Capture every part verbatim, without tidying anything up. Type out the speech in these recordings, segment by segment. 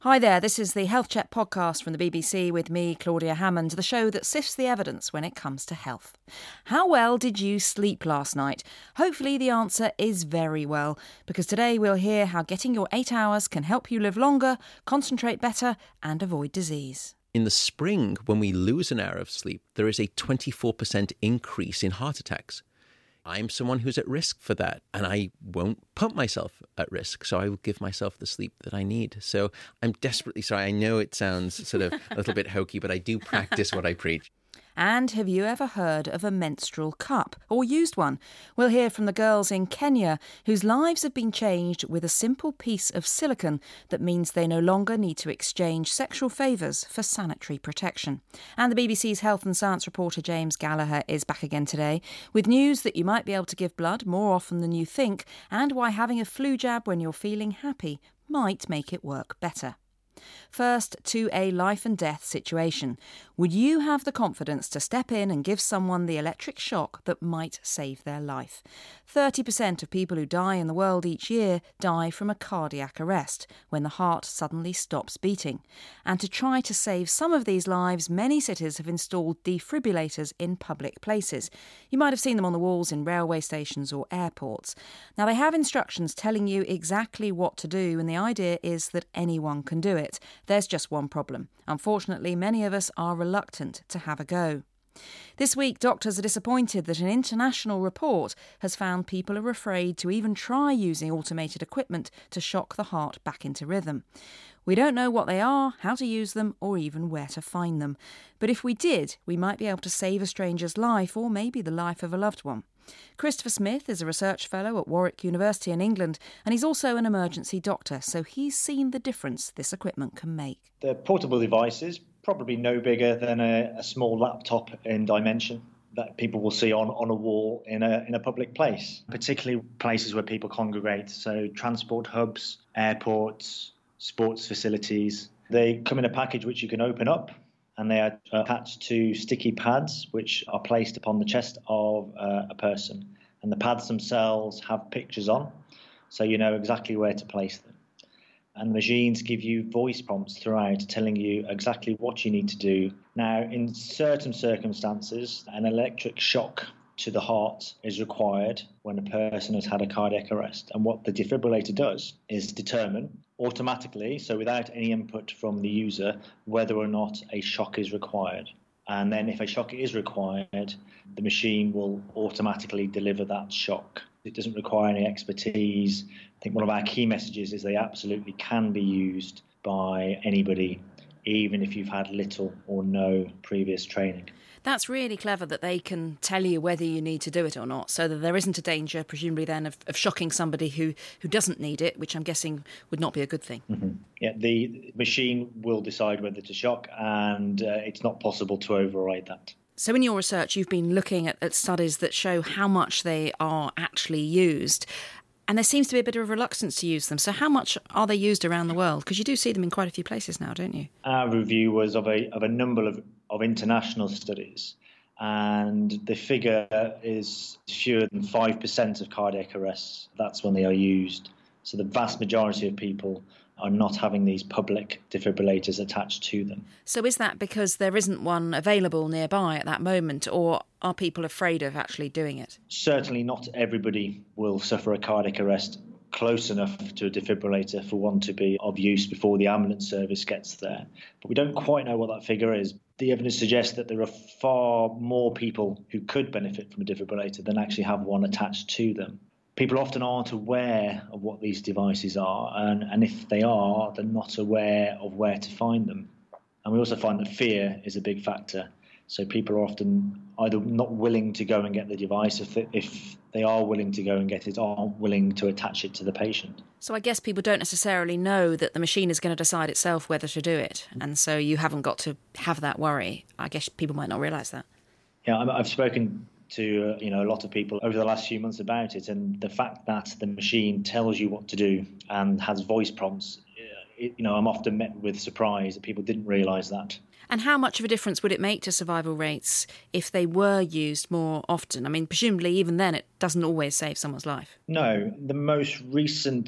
Hi there, this is the Health Check podcast from the B B C with me, Claudia Hammond, the show that sifts the evidence when it comes to health. How well did you sleep last night? Hopefully the answer is very well, because today we'll hear how getting your eight hours can help you live longer, concentrate better and avoid disease. In the spring, when we lose an hour of sleep, there is a twenty-four percent increase in heart attacks. I'm someone who's at risk for that, and I won't put myself at risk, so I will give myself the sleep that I need. So I'm desperately sorry. I know it sounds sort of a little bit hokey, but I do practice what I preach. And have you ever heard of a menstrual cup or used one? We'll hear from the girls in Kenya whose lives have been changed with a simple piece of silicone that means they no longer need to exchange sexual favours for sanitary protection. And the B B C's health and science reporter James Gallagher is back again today with news that you might be able to give blood more often than you think and why having a flu jab when you're feeling happy might make it work better. First, to a life and death situation. Would you have the confidence to step in and give someone the electric shock that might save their life? thirty percent of people who die in the world each year die from a cardiac arrest, when the heart suddenly stops beating. And to try to save some of these lives, many cities have installed defibrillators in public places. You might have seen them on the walls in railway stations or airports. Now, they have instructions telling you exactly what to do, and the idea is that anyone can do it. There's just one problem. Unfortunately, many of us are reluctant to have a go. This week, doctors are disappointed that an international report has found people are afraid to even try using automated equipment to shock the heart back into rhythm. We don't know what they are, how to use them, or even where to find them. But if we did, we might be able to save a stranger's life or maybe the life of a loved one. Christopher Smith is a research fellow at Warwick University in England, and he's also an emergency doctor, so he's seen the difference this equipment can make. The portable device is probably no bigger than a, a small laptop in dimension that people will see on, on a wall in a in a public place, particularly places where people congregate, so transport hubs, airports, sports facilities. They come in a package which you can open up, and they are attached to sticky pads which are placed upon the chest of uh, a person. And the pads themselves have pictures on, so you know exactly where to place them. And the machines give you voice prompts throughout telling you exactly what you need to do. Now, in certain circumstances, an electric shock to the heart is required when a person has had a cardiac arrest. And what the defibrillator does is determine automatically, so without any input from the user, whether or not a shock is required. And then if a shock is required, the machine will automatically deliver that shock. It doesn't require any expertise. I think one of our key messages is they absolutely can be used by anybody, even if you've had little or no previous training. That's really clever that they can tell you whether you need to do it or not, so that there isn't a danger, presumably then, of, of shocking somebody who, who doesn't need it, which I'm guessing would not be a good thing. Mm-hmm. Yeah, the machine will decide whether to shock, and uh, it's not possible to override that. So in your research, you've been looking at, at studies that show how much they are actually used. And there seems to be a bit of reluctance to use them. So how much are they used around the world? Because you do see them in quite a few places now, don't you? Our review was of a of a number of, of international studies. And the figure is fewer than five percent of cardiac arrests. That's when they are used. So the vast majority of people are not having these public defibrillators attached to them. So is that because there isn't one available nearby at that moment, or are people afraid of actually doing it? Certainly not everybody will suffer a cardiac arrest close enough to a defibrillator for one to be of use before the ambulance service gets there. But we don't quite know what that figure is. The evidence suggests that there are far more people who could benefit from a defibrillator than actually have one attached to them. People often aren't aware of what these devices are, and, and if they are, they're not aware of where to find them. And we also find that fear is a big factor. So people are often either not willing to go and get the device, if they, if they are willing to go and get it, aren't willing to attach it to the patient. So I guess people don't necessarily know that the machine is going to decide itself whether to do it, and so you haven't got to have that worry. I guess people might not realise that. Yeah, I've spoken to uh, you know a lot of people over the last few months about it, and the fact that the machine tells you what to do and has voice prompts, it, you know, I'm often met with surprise that people didn't realise that. And how much of a difference would it make to survival rates if they were used more often? I mean, presumably even then it doesn't always save someone's life. No, the most recent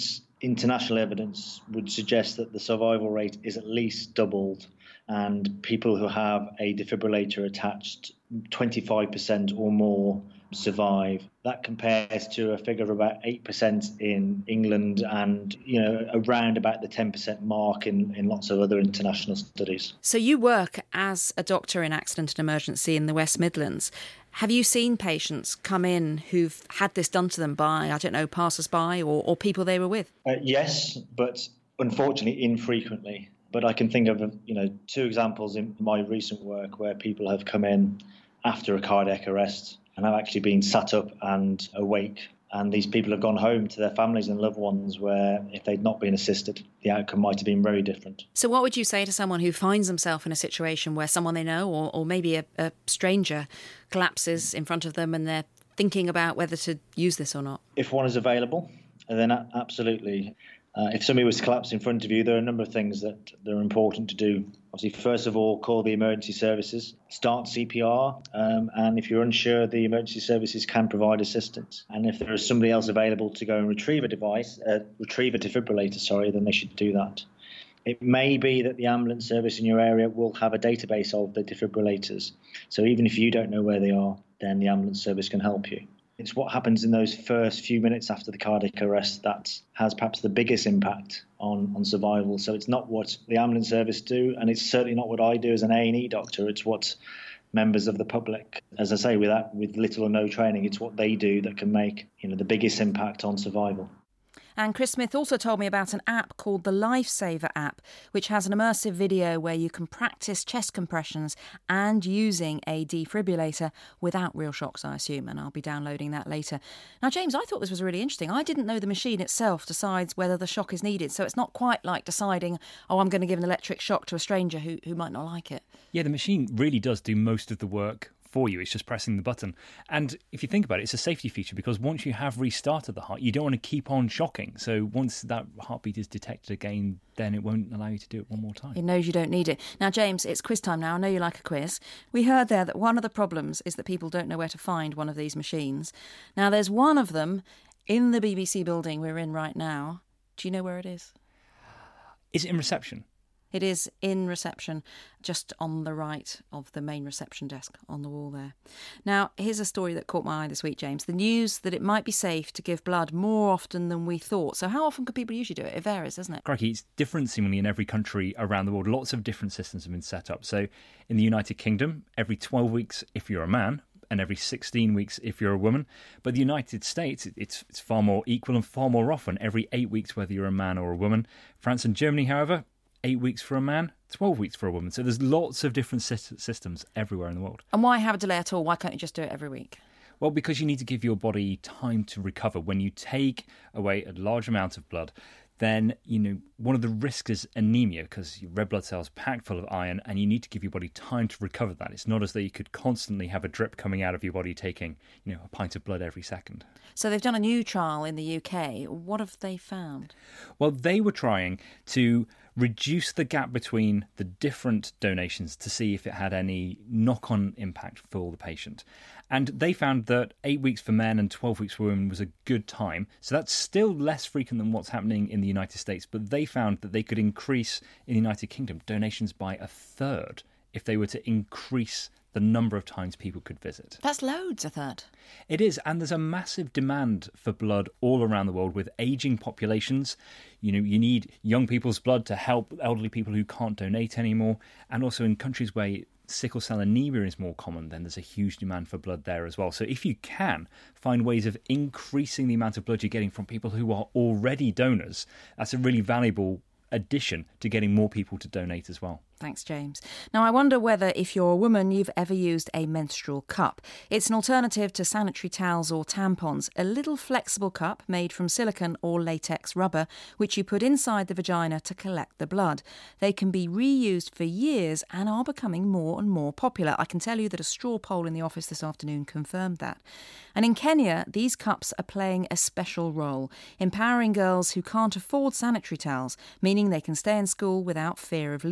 international evidence would suggest that the survival rate is at least doubled, and people who have a defibrillator attached, twenty-five percent or more survive. That compares to a figure of about eight percent in England and, you know, around about the ten percent mark in, in lots of other international studies. So you work as a doctor in accident and emergency in the West Midlands. Have you seen patients come in who've had this done to them by, I don't know, passers-by or, or people they were with? Uh, yes, but unfortunately infrequently. But I can think of, you know, two examples in my recent work where people have come in after a cardiac arrest and have actually been sat up and awake. And these people have gone home to their families and loved ones where if they'd not been assisted, the outcome might have been very different. So what would you say to someone who finds themselves in a situation where someone they know or, or maybe a, a stranger collapses in front of them and they're thinking about whether to use this or not? If one is available, then absolutely. Uh, if somebody was to collapse in front of you, there are a number of things that, that are important to do. Obviously, first of all, call the emergency services, start C P R, um, and if you're unsure, the emergency services can provide assistance. And if there is somebody else available to go and retrieve a device, uh, retrieve a defibrillator, sorry, then they should do that. It may be that the ambulance service in your area will have a database of the defibrillators. So even if you don't know where they are, then the ambulance service can help you. It's what happens in those first few minutes after the cardiac arrest that has perhaps the biggest impact on, on survival. So it's not what the ambulance service do, and it's certainly not what I do as an A and E doctor. It's what members of the public, as I say, without, with little or no training, it's what they do that can make, you know, the biggest impact on survival. And Chris Smith also told me about an app called the Lifesaver app, which has an immersive video where you can practice chest compressions and using a defibrillator without real shocks, I assume, and I'll be downloading that later. Now, James, I thought this was really interesting. I didn't know the machine itself decides whether the shock is needed, so it's not quite like deciding, oh, I'm going to give an electric shock to a stranger who, who might not like it. Yeah, the machine really does do most of the work for you. It's just pressing the button. And if you think about it, it's a safety feature because once you have restarted the heart, you don't want to keep on shocking. So once that heartbeat is detected again, then it won't allow you to do it one more time. It knows you don't need it. Now, James, it's quiz time now. I know you like a quiz. We heard there that one of the problems is that people don't know where to find one of these machines. Now, there's one of them in the B B C building we're in right now. Do you know where it is? Is it in reception? It is in reception, just on the right of the main reception desk on the wall there. Now, here's a story that caught my eye this week, James. The news that it might be safe to give blood more often than we thought. So how often could people usually do it? It varies, doesn't it? Crikey, it's different seemingly in every country around the world. Lots of different systems have been set up. So in the United Kingdom, every twelve weeks if you're a man, and every sixteen weeks if you're a woman. But the United States, it's it's far more equal and far more often, every eight weeks whether you're a man or a woman. France and Germany, however, eight weeks for a man, twelve weeks for a woman. So there's lots of different systems everywhere in the world. And why have a delay at all? Why can't you just do it every week? Well, because you need to give your body time to recover. When you take away a large amount of blood, then, you know, one of the risks is anemia because your red blood cells are packed full of iron and you need to give your body time to recover that. It's not as though you could constantly have a drip coming out of your body taking, you know, a pint of blood every second. So they've done a new trial in the U K. What have they found? Well, they were trying to reduce the gap between the different donations to see if it had any knock-on impact for the patient. And they found that eight weeks for men and twelve weeks for women was a good time. So that's still less frequent than what's happening in the United States. But they found that they could increase in the United Kingdom donations by a third if they were to increase the number of times people could visit. That's loads, a third. It is, and there's a massive demand for blood all around the world with ageing populations. You know, you need young people's blood to help elderly people who can't donate anymore. And also in countries where sickle cell anemia is more common, then there's a huge demand for blood there as well. So if you can find ways of increasing the amount of blood you're getting from people who are already donors, that's a really valuable addition to getting more people to donate as well. Thanks, James. Now, I wonder whether, if you're a woman, you've ever used a menstrual cup. It's an alternative to sanitary towels or tampons, a little flexible cup made from silicone or latex rubber, which you put inside the vagina to collect the blood. They can be reused for years and are becoming more and more popular. I can tell you that a straw poll in the office this afternoon confirmed that. And in Kenya, these cups are playing a special role, empowering girls who can't afford sanitary towels, meaning they can stay in school without fear of leakage.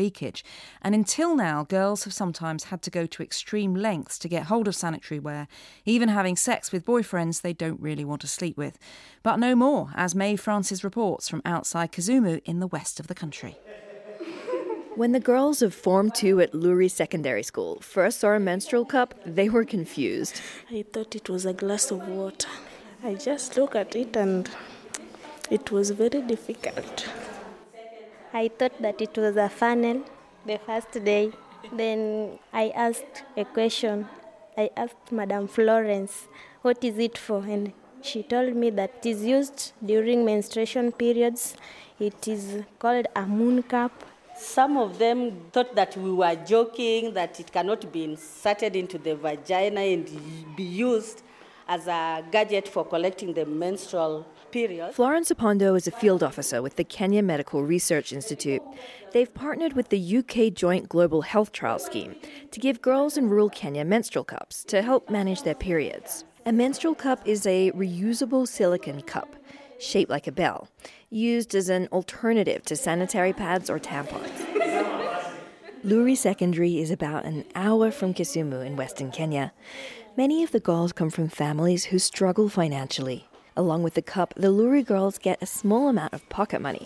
And until now, girls have sometimes had to go to extreme lengths to get hold of sanitary ware, even having sex with boyfriends they don't really want to sleep with. But no more, as Mae Francis reports from outside Kisumu in the west of the country. When the girls of Form two at Luri Secondary School first saw a menstrual cup, they were confused. I thought it was a glass of water. I just looked at it and it was very difficult. I thought that it was a funnel the first day. Then I asked a question. I asked Madam Florence, what is it for? And she told me that it is used during menstruation periods. It is called a moon cup. Some of them thought that we were joking, that it cannot be inserted into the vagina and be used as a gadget for collecting the menstrual period. Florence Opondo is a field officer with the Kenya Medical Research Institute. They've partnered with the U K Joint Global Health Trial Scheme to give girls in rural Kenya menstrual cups to help manage their periods. A menstrual cup is a reusable silicone cup, shaped like a bell, used as an alternative to sanitary pads or tampons. Luri Secondary is about an hour from Kisumu in western Kenya. Many of the girls come from families who struggle financially. Along with the cup, the Luri girls get a small amount of pocket money.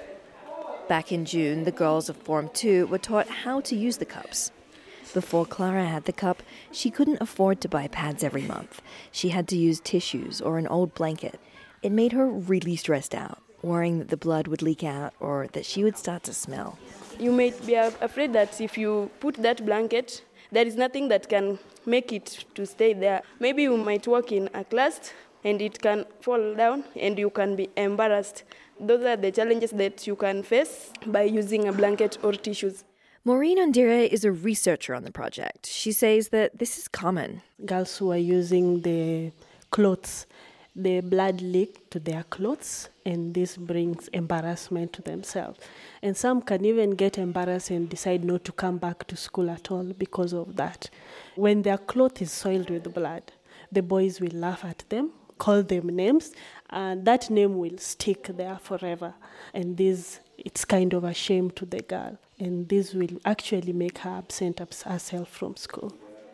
Back in June, the girls of Form two were taught how to use the cups. Before Clara had the cup, she couldn't afford to buy pads every month. She had to use tissues or an old blanket. It made her really stressed out, worrying that the blood would leak out or that she would start to smell. You may be afraid that if you put that blanket, there is nothing that can make it to stay there. Maybe you might walk in a class and it can fall down and you can be embarrassed. Those are the challenges that you can face by using a blanket or tissues. Maureen Ondire is a researcher on the project. She says that this is common. Girls who are using the clothes, the blood leak to their clothes, and this brings embarrassment to themselves. And some can even get embarrassed and decide not to come back to school at all because of that. When their cloth is soiled with blood, the boys will laugh at them, call them names, and that name will stick there forever. And this, it's kind of a shame to the girl. And this will actually make her absent herself from school.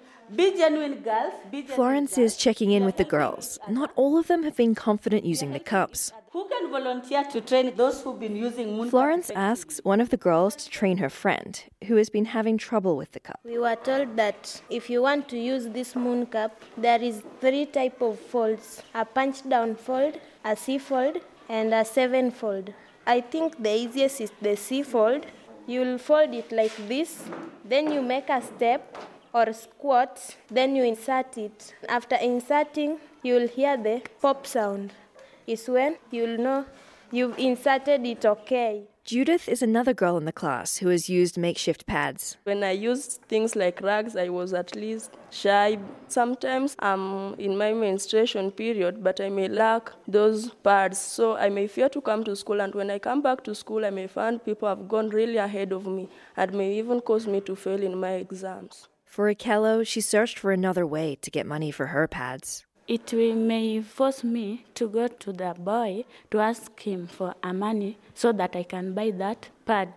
Be genuine girls. Be genuine Florence girls. is checking in with the girls. Not all of them have been confident using the cups. Who can volunteer to train those who've been using moon Florence cup? asks one of the girls to train her friend, who has been having trouble with the cup. We were told that if you want to use this moon cup, there is three types of folds: a punch down fold, a C fold, and a seven fold. I think the easiest is the C fold. You'll fold it like this, then you make a step or squat, then you insert it. After inserting, you'll hear the pop sound. It's when you'll know you've inserted it okay. Judith is another girl in the class who has used makeshift pads. When I used things like rags, I was at least shy. Sometimes I'm in my menstruation period, but I may lack those pads, so I may fear to come to school. And when I come back to school, I may find people have gone really ahead of me and may even cause me to fail in my exams. For Akello, she searched for another way to get money for her pads. It will, may force me to go to the boy to ask him for a money so that I can buy that pad.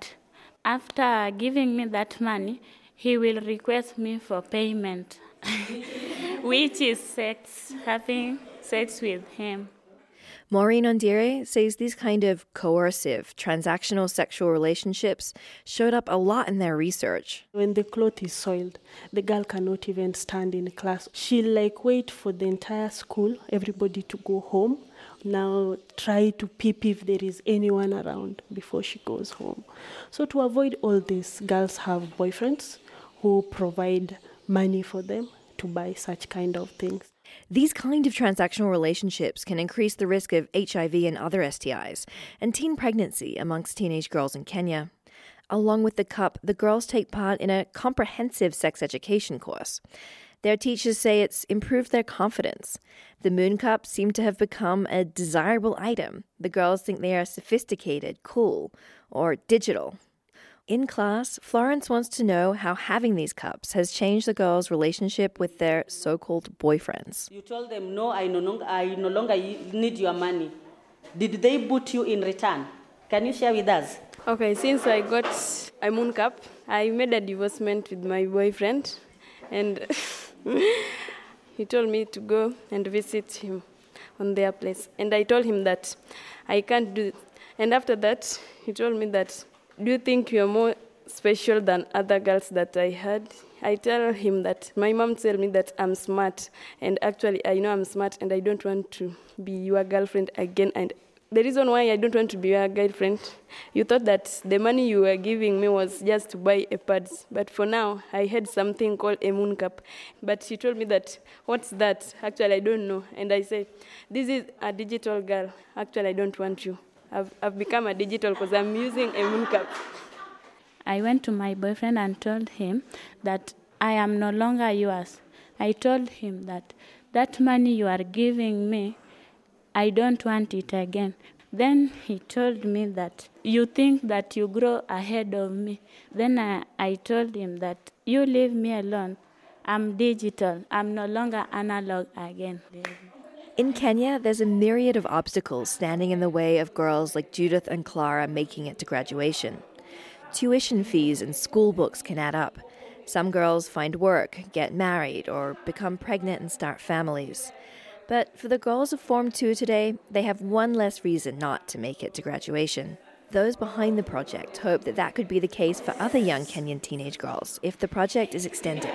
After giving me that money, he will request me for payment, which is sex, having sex with him. Maureen Ondire says these kind of coercive, transactional sexual relationships showed up a lot in their research. When the cloth is soiled, the girl cannot even stand in class. She'll like wait for the entire school, everybody to go home. Now try to peep if there is anyone around before she goes home. So to avoid all this, girls have boyfriends who provide money for them to buy such kind of things. These kind of transactional relationships can increase the risk of H I V and other S T Is and teen pregnancy amongst teenage girls in Kenya. Along with the cup, the girls take part in a comprehensive sex education course. Their teachers say it's improved their confidence. The moon cups seem to have become a desirable item. The girls think they are sophisticated, cool, or digital. In class, Florence wants to know how having these cups has changed the girls' relationship with their so-called boyfriends. You told them, no, I no longer, I no longer need your money. Did they boot you in return? Can you share with us? Okay, since I got a moon cup, I made a divorcement with my boyfriend, and he told me to go and visit him on their place. And I told him that I can't do it. And after that, he told me that, do you think you're more special than other girls that I had? I tell him that my mom told me that I'm smart, and actually I know I'm smart, and I don't want to be your girlfriend again. And the reason why I don't want to be your girlfriend, you thought that the money you were giving me was just to buy a pads. But for now, I had something called a moon cup. But she told me that, what's that? Actually, I don't know. And I said, this is a digital girl. Actually, I don't want you. I've, I've become a digital because I'm using a moon cup. I went to my boyfriend and told him that I am no longer yours. I told him that that money you are giving me, I don't want it again. Then he told me that you think that you grow ahead of me. Then I, I told him that you leave me alone. I'm digital. I'm no longer analog again. In Kenya, there's a myriad of obstacles standing in the way of girls like Judith and Clara making it to graduation. Tuition fees and school books can add up. Some girls find work, get married, or become pregnant and start families. But for the girls of Form two today, they have one less reason not to make it to graduation. Those behind the project hope that that could be the case for other young Kenyan teenage girls if the project is extended.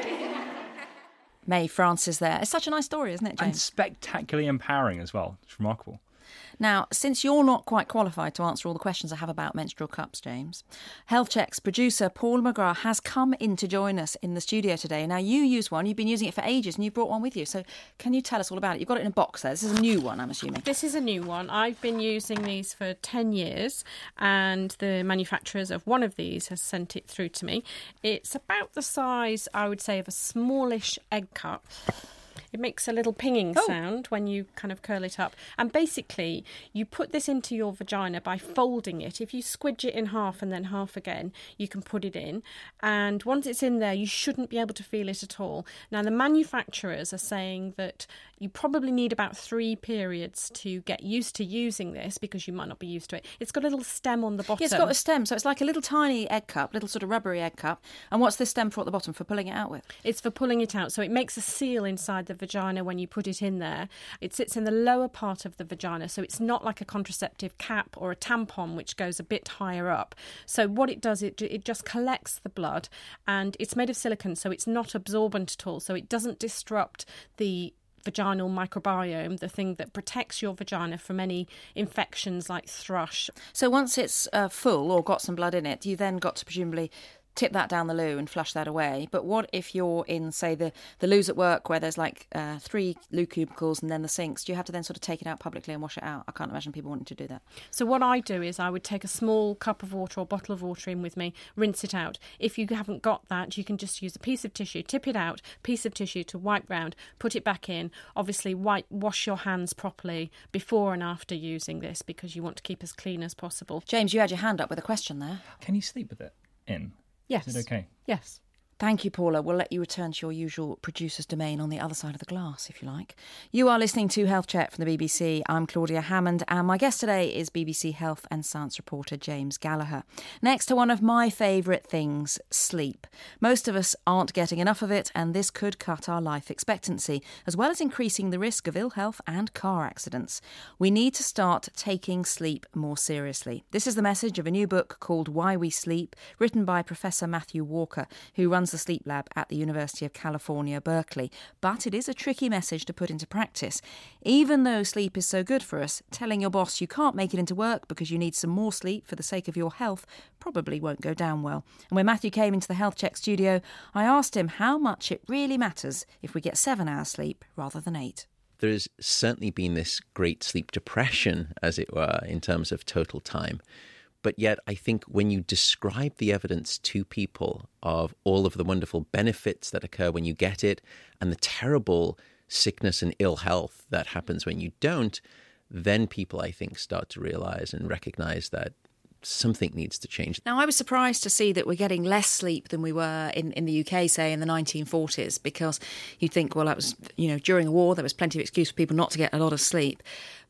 Mae Francis there. It's such a nice story, isn't it, James? And spectacularly empowering as well. It's remarkable. Now, since you're not quite qualified to answer all the questions I have about menstrual cups, James, Health Check's producer Paul McGrath has come in to join us in the studio today. Now, you use one, you've been using it for ages, and you brought one with you. So can you tell us all about it? You've got it in a box there. This is a new one, I'm assuming. This is a new one. I've been using these for ten years, and the manufacturers of one of these has sent it through to me. It's about the size, I would say, of a smallish egg cup. It makes a little pinging oh. sound when you kind of curl it up. And basically, you put this into your vagina by folding it. If you squidge it in half and then half again, you can put it in. And once it's in there, you shouldn't be able to feel it at all. Now, the manufacturers are saying that you probably need about three periods to get used to using this because you might not be used to it. It's got a little stem on the bottom. Yeah, it's got a stem, so it's like a little tiny egg cup, little sort of rubbery egg cup. And what's this stem for at the bottom, for pulling it out with? It's for pulling it out. So it makes a seal inside the vagina when you put it in there. It sits in the lower part of the vagina, so it's not like a contraceptive cap or a tampon, which goes a bit higher up. So what it does, it, it just collects the blood, and it's made of silicone, so it's not absorbent at all. So it doesn't disrupt the vaginal microbiome, the thing that protects your vagina from any infections like thrush. So once it's uh, full or got some blood in it, you then got to presumably tip that down the loo and flush that away. But what if you're in, say, the, the loos at work where there's like uh, three loo cubicles and then the sinks? Do you have to then sort of take it out publicly and wash it out? I can't imagine people wanting to do that. So what I do is I would take a small cup of water or bottle of water in with me, rinse it out. If you haven't got that, you can just use a piece of tissue, tip it out, piece of tissue to wipe round, put it back in. Obviously, wipe, wash your hands properly before and after using this because you want to keep as clean as possible. James, you had your hand up with a question there. Can you sleep with it in? Yes. Is it okay? Yes. Thank you, Paula. We'll let you return to your usual producer's domain on the other side of the glass, if you like. You are listening to Health Check from the B B C. I'm Claudia Hammond, and my guest today is B B C Health and Science reporter James Gallagher. Next to one of my favourite things, sleep. Most of us aren't getting enough of it, and this could cut our life expectancy, as well as increasing the risk of ill health and car accidents. We need to start taking sleep more seriously. This is the message of a new book called Why We Sleep, written by Professor Matthew Walker, who runs the Sleep Lab at the University of California, Berkeley. But it is a tricky message to put into practice. Even though sleep is so good for us, telling your boss you can't make it into work because you need some more sleep for the sake of your health probably won't go down well. And when Matthew came into the Health Check studio, I asked him how much it really matters if we get seven hours sleep rather than eight. There's certainly been this great sleep depression, as it were, in terms of total time. But yet, I think when you describe the evidence to people of all of the wonderful benefits that occur when you get it and the terrible sickness and ill health that happens when you don't, then people, I think, start to realize and recognize that something needs to change. Now, I was surprised to see that we're getting less sleep than we were in, in the U K, say, in the nineteen forties, because you'd think, well, that was, you know, during a war, there was plenty of excuse for people not to get a lot of sleep.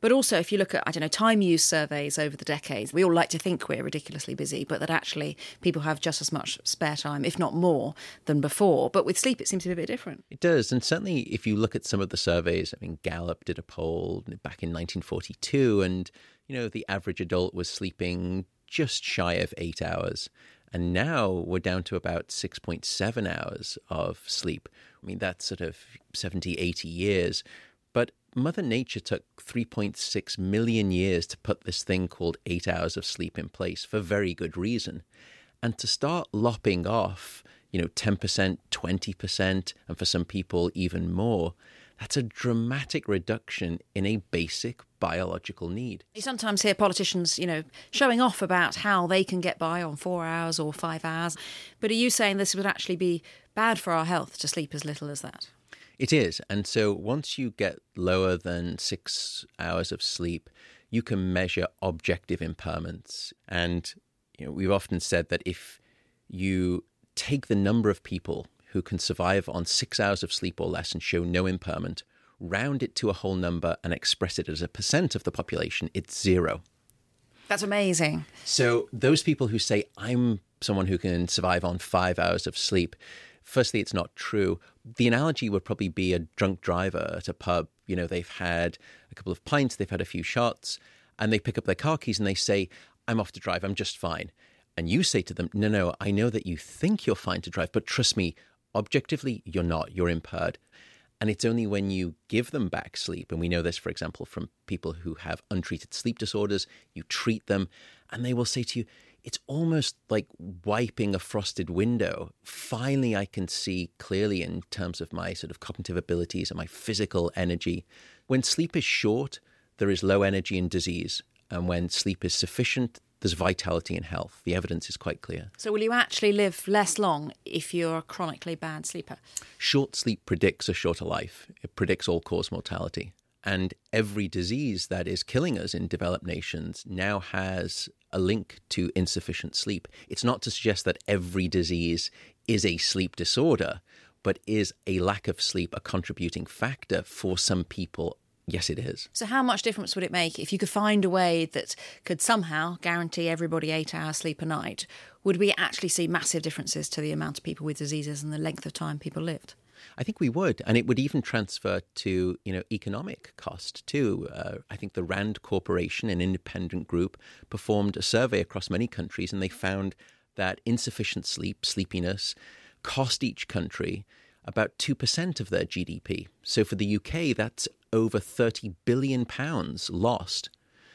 But also, if you look at, I don't know, time use surveys over the decades, we all like to think we're ridiculously busy, but that actually people have just as much spare time, if not more, than before. But with sleep, it seems to be a bit different. It does. And certainly if you look at some of the surveys, I mean, Gallup did a poll back in nineteen forty-two, and, you know, the average adult was sleeping just shy of eight hours. And now we're down to about six point seven hours of sleep. I mean, that's sort of seventy, eighty years. But Mother Nature took three point six million years to put this thing called eight hours of sleep in place for very good reason. And to start lopping off, you know, ten percent, twenty percent, and for some people even more, that's a dramatic reduction in a basic biological need. You sometimes hear politicians, you know, showing off about how they can get by on four hours or five hours. But are you saying this would actually be bad for our health to sleep as little as that? It is. And so once you get lower than six hours of sleep, you can measure objective impairments. And, you know, we've often said that if you take the number of people who can survive on six hours of sleep or less and show no impairment, round it to a whole number and express it as a percent of the population, it's zero. That's amazing. So those people who say, I'm someone who can survive on five hours of sleep, firstly, it's not true. The analogy would probably be a drunk driver at a pub. You know, they've had a couple of pints, they've had a few shots, and they pick up their car keys and they say, I'm off to drive, I'm just fine. And you say to them, no, no, I know that you think you're fine to drive, but trust me, objectively, you're not, you're impaired. And it's only when you give them back sleep, and we know this, for example, from people who have untreated sleep disorders, you treat them, and they will say to you, it's almost like wiping a frosted window. Finally, I can see clearly in terms of my sort of cognitive abilities and my physical energy. When sleep is short, there is low energy and disease. And when sleep is sufficient, there's vitality and health. The evidence is quite clear. So will you actually live less long if you're a chronically bad sleeper? Short sleep predicts a shorter life. It predicts all-cause mortality. And every disease that is killing us in developed nations now has a link to insufficient sleep. It's not to suggest that every disease is a sleep disorder, but is a lack of sleep a contributing factor for some people? Yes, it is. So how much difference would it make if you could find a way that could somehow guarantee everybody eight hours sleep a night? Would we actually see massive differences to the amount of people with diseases and the length of time people lived? I think we would. And it would even transfer to, you know, economic cost too. Uh, I think the Rand Corporation, an independent group, performed a survey across many countries, and they found that insufficient sleep, sleepiness, cost each country about two percent of their G D P. So for the U K, that's over thirty billion pounds lost.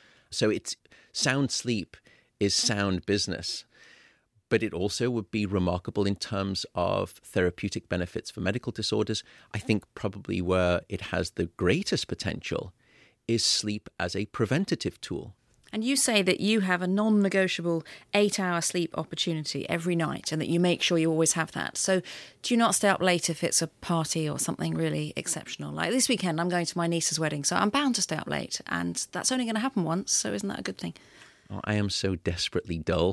So it's sound sleep is sound business. But it also would be remarkable in terms of therapeutic benefits for medical disorders. I think probably where it has the greatest potential is sleep as a preventative tool. And you say that you have a non-negotiable eight-hour sleep opportunity every night and that you make sure you always have that. So do you not stay up late if it's a party or something really exceptional? Like this weekend, I'm going to my niece's wedding, so I'm bound to stay up late. And that's only going to happen once, so isn't that a good thing? Oh, I am so desperately dull.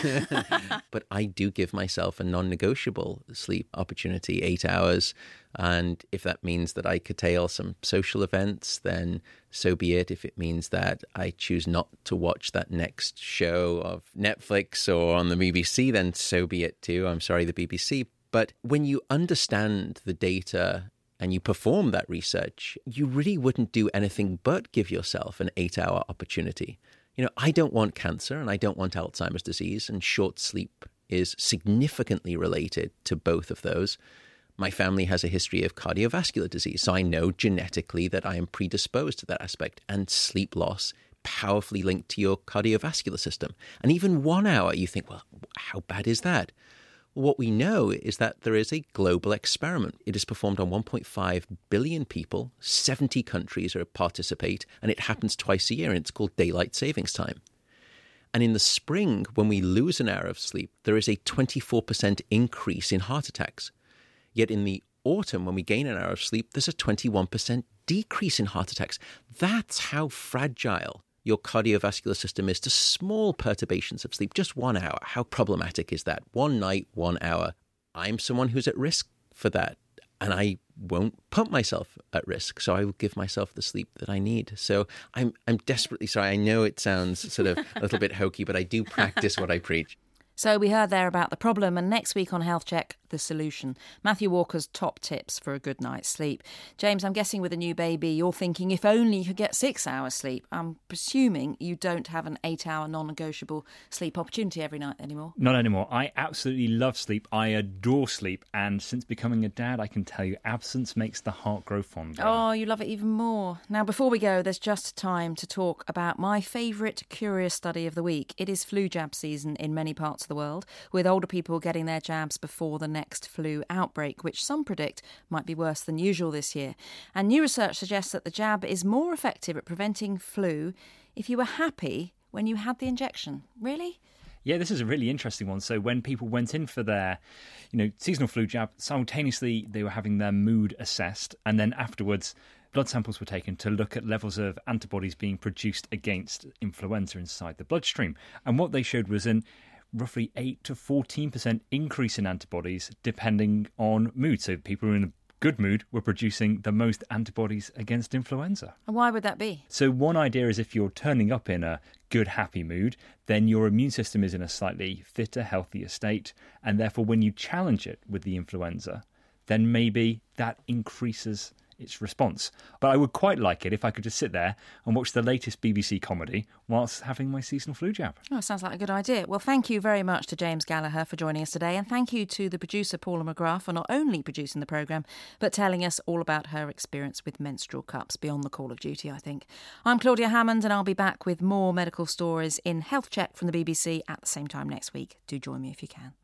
But I do give myself a non-negotiable sleep opportunity, eight hours. And if that means that I curtail some social events, then so be it. If it means that I choose not to watch that next show of Netflix or on the B B C, then so be it too. I'm sorry, the B B C. But when you understand the data and you perform that research, you really wouldn't do anything but give yourself an eight-hour opportunity. You know, I don't want cancer and I don't want Alzheimer's disease, and short sleep is significantly related to both of those. My family has a history of cardiovascular disease, so I know genetically that I am predisposed to that aspect, and sleep loss powerfully linked to your cardiovascular system. And even one hour, you think, well, how bad is that? Well, what we know is that there is a global experiment. It is performed on one point five billion people, seventy countries are participate, and it happens twice a year, and it's called daylight savings time. And in the spring, when we lose an hour of sleep, there is a twenty-four percent increase in heart attacks. Yet in the autumn, when we gain an hour of sleep, there's a twenty-one percent decrease in heart attacks. That's how fragile your cardiovascular system is to small perturbations of sleep. Just one hour. How problematic is that? One night, one hour. I'm someone who's at risk for that. and I won't put myself at risk. So I will give myself the sleep that I need. So I'm I'm desperately sorry. I know it sounds sort of a little bit hokey, but I do practice what I preach. So we heard there about the problem, and next week on Health Check, the solution. Matthew Walker's top tips for a good night's sleep. James, I'm guessing with a new baby, you're thinking if only you could get six hours sleep. I'm presuming you don't have an eight-hour non-negotiable sleep opportunity every night anymore. Not anymore. I absolutely love sleep. I adore sleep. And since becoming a dad, I can tell you absence makes the heart grow fonder. Oh, you love it even more. Now, before we go, there's just time to talk about my favourite curious study of the week. It is flu jab season in many parts of the world, with older people getting their jabs before the next flu outbreak, which some predict might be worse than usual this year. And new research suggests that the jab is more effective at preventing flu if you were happy when you had the injection. Really? Yeah, this is a really interesting one. So when people went in for their, you know, seasonal flu jab, simultaneously they were having their mood assessed, and then afterwards blood samples were taken to look at levels of antibodies being produced against influenza inside the bloodstream. And what they showed was an roughly eight to fourteen percent increase in antibodies depending on mood. So people who are in a good mood were producing the most antibodies against influenza. And why would that be? So one idea is if you're turning up in a good, happy mood, then your immune system is in a slightly fitter, healthier state. And therefore, when you challenge it with the influenza, then maybe that increases its response. But I would quite like it if I could just sit there and watch the latest B B C comedy whilst having my seasonal flu jab. Oh, sounds like a good idea. Well, thank you very much to James Gallagher for joining us today, and thank you to the producer Paula McGrath for not only producing the programme but telling us all about her experience with menstrual cups beyond the call of duty, I think. I'm Claudia Hammond, and I'll be back with more medical stories in Health Check from the B B C at the same time next week. Do join me if you can.